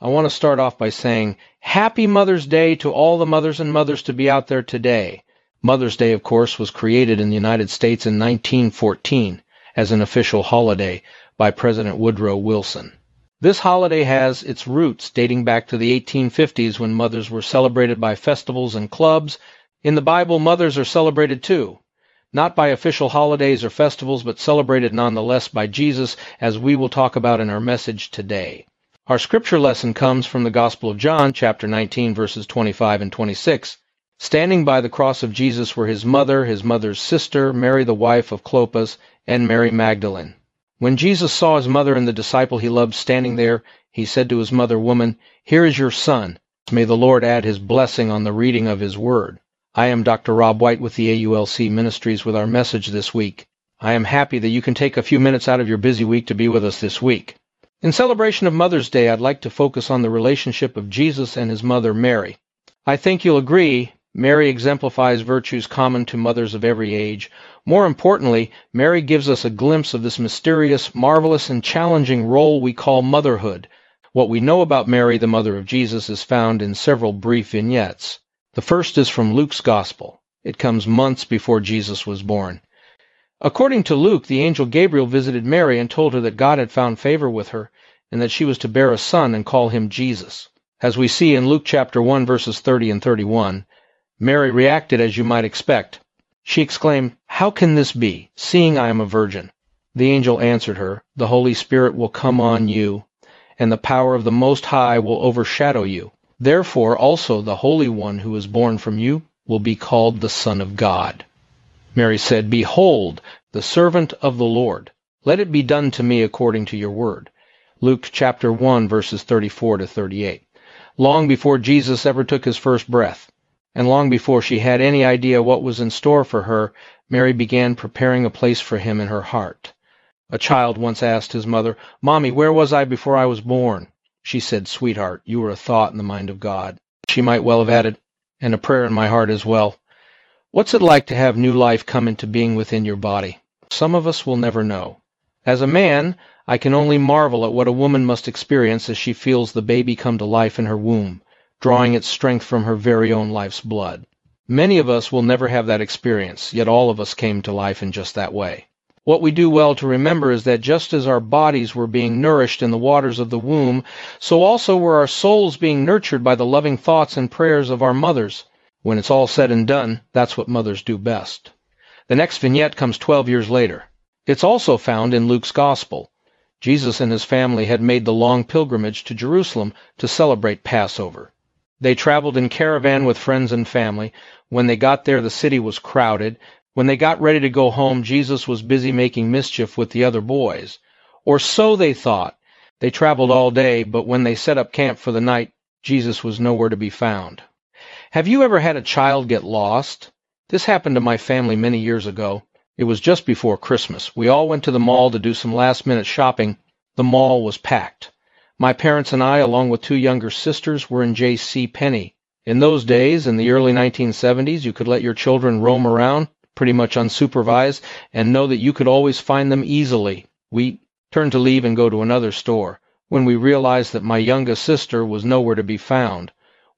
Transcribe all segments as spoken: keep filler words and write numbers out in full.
I want to start off by saying Happy Mother's Day to all the mothers and mothers to be out there today. Mother's Day, of course, was created in the United States in nineteen fourteen as an official holiday by President Woodrow Wilson. This holiday has its roots dating back to the eighteen fifties when mothers were celebrated by festivals and clubs. In the Bible, mothers are celebrated too. Not by official holidays or festivals, but celebrated nonetheless by Jesus, as we will talk about in our message today. Our scripture lesson comes from the Gospel of John, chapter nineteen, verses twenty-five and twenty-six. Standing by the cross of Jesus were his mother, his mother's sister, Mary the wife of Clopas, and Mary Magdalene. When Jesus saw his mother and the disciple he loved standing there, he said to his mother, "Woman, here is your son." May the Lord add his blessing on the reading of his word. I am Doctor Rob White with the A U L C Ministries with our message this week. I am happy that you can take a few minutes out of your busy week to be with us this week. In celebration of Mother's Day, I'd like to focus on the relationship of Jesus and his mother, Mary. I think you'll agree, Mary exemplifies virtues common to mothers of every age. More importantly, Mary gives us a glimpse of this mysterious, marvelous, and challenging role we call motherhood. What we know about Mary, the mother of Jesus, is found in several brief vignettes. The first is from Luke's Gospel. It comes months before Jesus was born. According to Luke, the angel Gabriel visited Mary and told her that God had found favor with her and that she was to bear a son and call him Jesus. As we see in Luke chapter one, verses thirty and thirty-one, Mary reacted as you might expect. She exclaimed, "How can this be, seeing I am a virgin?" The angel answered her, "The Holy Spirit will come on you, and the power of the Most High will overshadow you. Therefore also the Holy One who is born from you will be called the Son of God." Mary said, "Behold, the servant of the Lord. Let it be done to me according to your word." Luke chapter one, verses thirty-four to thirty-eight. Long before Jesus ever took his first breath, and long before she had any idea what was in store for her, Mary began preparing a place for him in her heart. A child once asked his mother, "Mommy, where was I before I was born?" She said, "Sweetheart, you were a thought in the mind of God." She might well have added, "and a prayer in my heart as well." What's it like to have new life come into being within your body? Some of us will never know. As a man, I can only marvel at what a woman must experience as she feels the baby come to life in her womb, drawing its strength from her very own life's blood. Many of us will never have that experience, yet all of us came to life in just that way. What we do well to remember is that just as our bodies were being nourished in the waters of the womb, so also were our souls being nurtured by the loving thoughts and prayers of our mothers. When it's all said and done, that's what mothers do best. The next vignette comes twelve years later. It's also found in Luke's Gospel. Jesus and his family had made the long pilgrimage to Jerusalem to celebrate Passover. They traveled in caravan with friends and family. When they got there, the city was crowded. When they got ready to go home, Jesus was busy making mischief with the other boys. Or so they thought. They traveled all day, but when they set up camp for the night, Jesus was nowhere to be found. Have you ever had a child get lost? This happened to my family many years ago. It was just before Christmas. We all went to the mall to do some last-minute shopping. The mall was packed. My parents and I, along with two younger sisters, were in J C Penney. In those days, in the early nineteen seventies, you could let your children roam around, pretty much unsupervised, and know that you could always find them easily. We turned to leave and go to another store, when we realized that my youngest sister was nowhere to be found.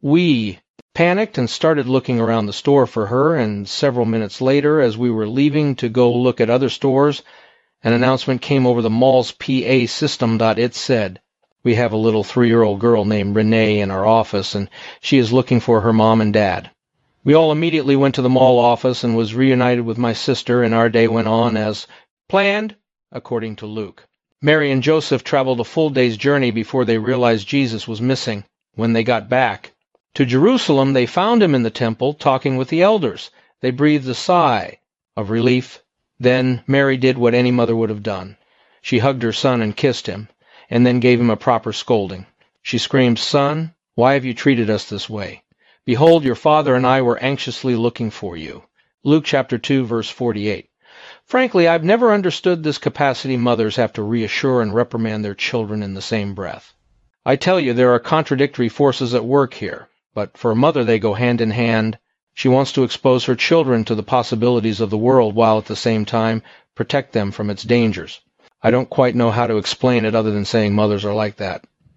We panicked and started looking around the store for her, and several minutes later, as we were leaving to go look at other stores, an announcement came over the mall's P A system. It said, "We have a little three-year-old girl named Renee in our office, and she is looking for her mom and dad." We all immediately went to the mall office and was reunited with my sister, and our day went on as planned, according to Luke. Mary and Joseph traveled a full day's journey before they realized Jesus was missing. When they got back to Jerusalem, they found him in the temple talking with the elders. They breathed a sigh of relief. Then Mary did what any mother would have done. She hugged her son and kissed him, and then gave him a proper scolding. She screamed, "Son, why have you treated us this way? Behold, your father and I were anxiously looking for you." Luke chapter two, verse forty-eight. Frankly, I've never understood this capacity mothers have to reassure and reprimand their children in the same breath. I tell you, there are contradictory forces at work here, but for a mother they go hand in hand. She wants to expose her children to the possibilities of the world while at the same time protect them from its dangers. I don't quite know how to explain it other than saying mothers are like that.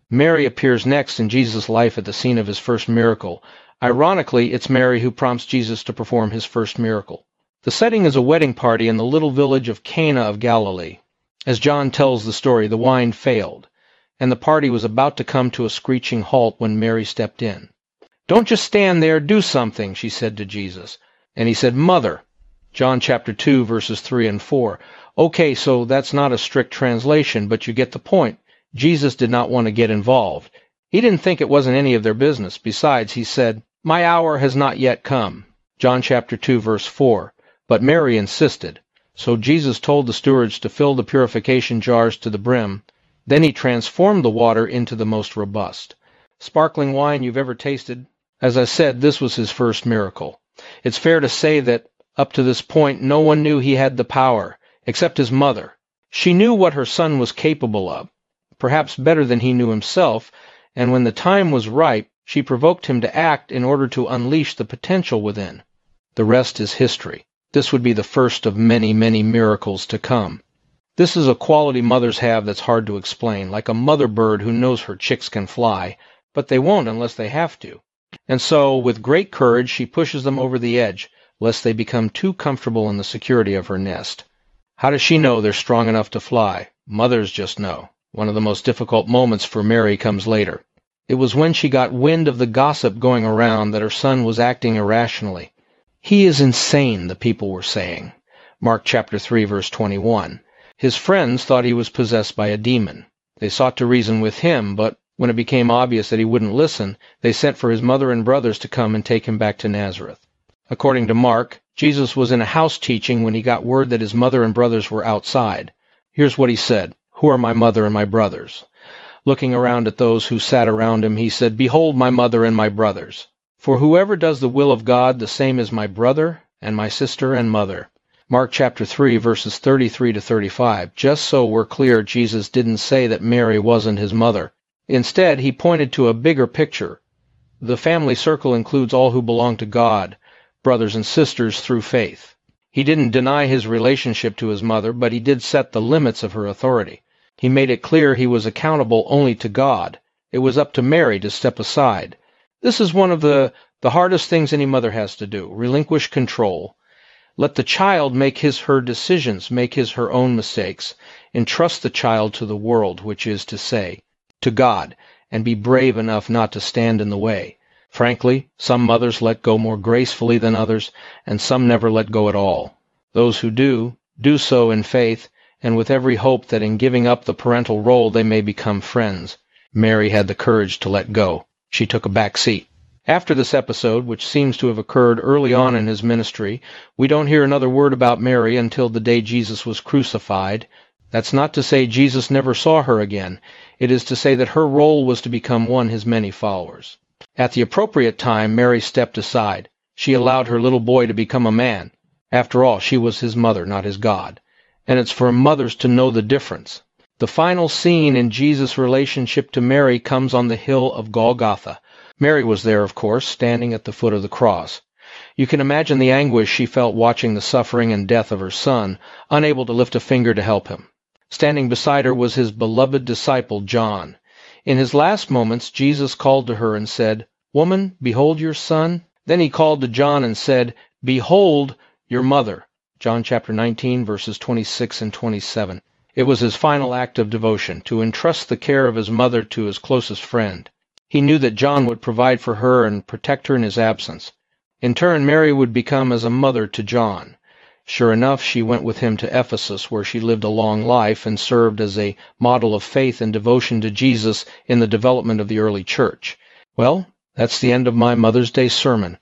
Mary appears next in Jesus' life at the scene of his first miracle. Ironically, it's Mary who prompts Jesus to perform his first miracle. The setting is a wedding party in the little village of Cana of Galilee. As John tells the story, the wine failed, and the party was about to come to a screeching halt when Mary stepped in. "Don't just stand there, do something," she said to Jesus. And he said, "Mother." John chapter two, verses three and four. Okay, so that's not a strict translation, but you get the point. Jesus did not want to get involved. He didn't think it wasn't any of their business. Besides, he said, "My hour has not yet come." John chapter two, verse four. But Mary insisted. So Jesus told the stewards to fill the purification jars to the brim. Then he transformed the water into the most robust, sparkling wine you've ever tasted. As I said, this was his first miracle. It's fair to say that up to this point, no one knew he had the power, except his mother. She knew what her son was capable of, perhaps better than he knew himself, and when the time was ripe, she provoked him to act in order to unleash the potential within. The rest is history. This would be the first of many, many miracles to come. This is a quality mothers have that's hard to explain, like a mother bird who knows her chicks can fly, but they won't unless they have to. And so, with great courage, she pushes them over the edge, lest they become too comfortable in the security of her nest. How does she know they're strong enough to fly? Mothers just know. One of the most difficult moments for Mary comes later. It was when she got wind of the gossip going around that her son was acting irrationally. "He is insane," the people were saying. Mark chapter three, verse twenty-one. His friends thought he was possessed by a demon. They sought to reason with him, but when it became obvious that he wouldn't listen, they sent for his mother and brothers to come and take him back to Nazareth. According to Mark, Jesus was in a house teaching when he got word that his mother and brothers were outside. Here's what he said, "Who are my mother and my brothers?" Looking around at those who sat around him, he said, "Behold my mother and my brothers. For whoever does the will of God, the same is my brother and my sister and mother." Mark chapter three, verses thirty-three to thirty-five. Just so we're clear, Jesus didn't say that Mary wasn't his mother. Instead, he pointed to a bigger picture. The family circle includes all who belong to God, brothers and sisters through faith. He didn't deny his relationship to his mother, but he did set the limits of her authority. He made it clear he was accountable only to God. It was up to Mary to step aside. This is one of the, the hardest things any mother has to do, relinquish control. Let the child make his her decisions, make his her own mistakes, entrust the child to the world, which is to say, to God, and be brave enough not to stand in the way. Frankly, some mothers let go more gracefully than others, and some never let go at all. Those who do, do so in faith, and with every hope that in giving up the parental role they may become friends. Mary had the courage to let go. She took a back seat. After this episode, which seems to have occurred early on in his ministry, we don't hear another word about Mary until the day Jesus was crucified. That's not to say Jesus never saw her again. It is to say that her role was to become one his many followers. At the appropriate time, Mary stepped aside. She allowed her little boy to become a man. After all, she was his mother, not his God. And it's for mothers to know the difference. The final scene in Jesus' relationship to Mary comes on the hill of Golgotha. Mary was there, of course, standing at the foot of the cross. You can imagine the anguish she felt watching the suffering and death of her son, unable to lift a finger to help him. Standing beside her was his beloved disciple, John. In his last moments, Jesus called to her and said, "Woman, behold your son." Then he called to John and said, "Behold your mother." John chapter nineteen, verses twenty-six and twenty-seven. It was his final act of devotion, to entrust the care of his mother to his closest friend. He knew that John would provide for her and protect her in his absence. In turn, Mary would become as a mother to John. Sure enough, she went with him to Ephesus, where she lived a long life and served as a model of faith and devotion to Jesus in the development of the early church. Well, that's the end of my Mother's Day sermon.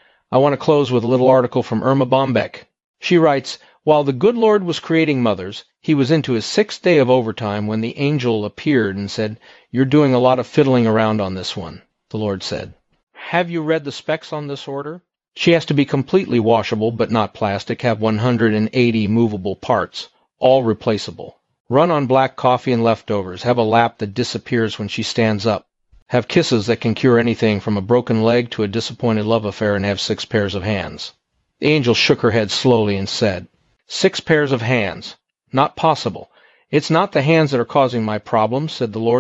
I want to close with a little article from Irma Bombeck. She writes, "While the good Lord was creating mothers, he was into his sixth day of overtime when the angel appeared and said, 'You're doing a lot of fiddling around on this one,' the Lord said. 'Have you read the specs on this order? She has to be completely washable but not plastic, have one hundred eighty movable parts, all replaceable. Run on black coffee and leftovers, have a lap that disappears when she stands up. Have kisses that can cure anything from a broken leg to a disappointed love affair, and have six pairs of hands.' The angel shook her head slowly and said, 'Six pairs of hands. Not possible. It's not the hands that are causing my problems,' said the Lord.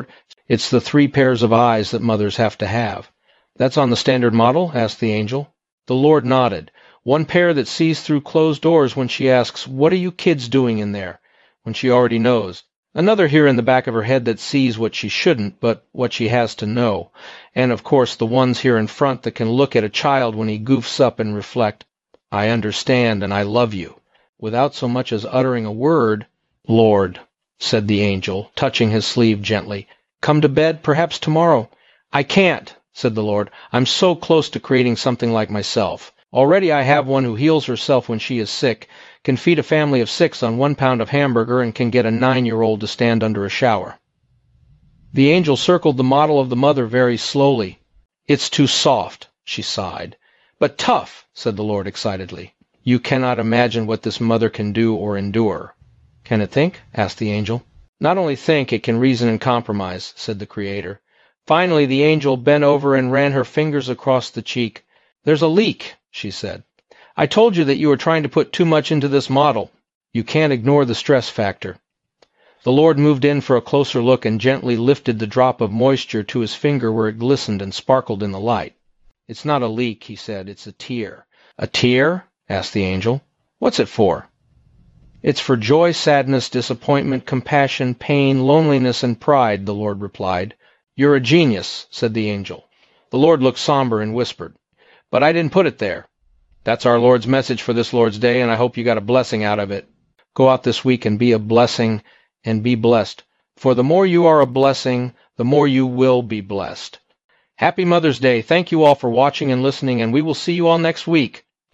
It's the three pairs of eyes that mothers have to have. That's on the standard model? Asked the angel. The Lord nodded. One pair that sees through closed doors when she asks, "What are you kids doing in there?" when she already knows. Another here in the back of her head that sees what she shouldn't, but what she has to know. And, of course, the ones here in front that can look at a child when he goofs up and reflect, "I understand and I love you," without so much as uttering a word. "Lord," said the angel, touching his sleeve gently, "come to bed, perhaps tomorrow." "I can't," said the Lord. "I'm so close to creating something like myself. Already I have one who heals herself when she is sick, can feed a family of six on one pound of hamburger, and can get a nine-year-old to stand under a shower." The angel circled the model of the mother very slowly. "It's too soft," she sighed. "But tough," said the Lord excitedly. "You cannot imagine what this mother can do or endure." "Can it think?" asked the angel. "Not only think, it can reason and compromise," said the Creator. Finally the angel bent over and ran her fingers across the cheek. "There's a leak," she said. "I told you that you were trying to put too much into this model. You can't ignore the stress factor." The Lord moved in for a closer look and gently lifted the drop of moisture to his finger where it glistened and sparkled in the light. "It's not a leak," he said. "It's a tear." "A tear?" asked the angel. "What's it for?" "It's for joy, sadness, disappointment, compassion, pain, loneliness, and pride," the Lord replied. "You're a genius," said the angel. The Lord looked somber and whispered, "But I didn't put it there." That's our Lord's message for this Lord's Day, and I hope you got a blessing out of it. Go out this week and be a blessing and be blessed. For the more you are a blessing, the more you will be blessed. Happy Mother's Day. Thank you all for watching and listening, and we will see you all next week.